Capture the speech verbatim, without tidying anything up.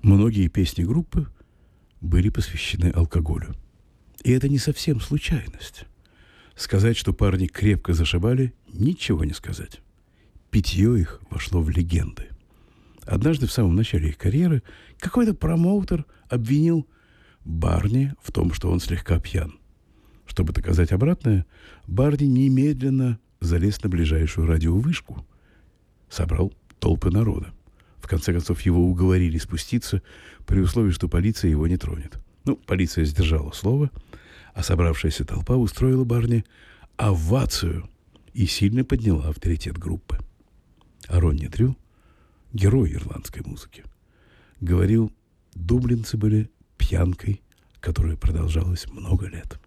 Многие песни группы были посвящены алкоголю. И это не совсем случайность. Сказать, что парни крепко зашибали, ничего не сказать. Питье их вошло в легенды. Однажды в самом начале их карьеры какой-то промоутер обвинил Барни в том, что он слегка пьян. Чтобы доказать обратное, Барни немедленно залез на ближайшую радиовышку, собрал толпы народа. В конце концов, его уговорили спуститься при условии, что полиция его не тронет. Ну, полиция сдержала слово, а собравшаяся толпа устроила Барни овацию и сильно подняла авторитет группы. А Ронни Дрю, герой ирландской музыки, говорил, дублинцы были пьянкой, которая продолжалась много лет.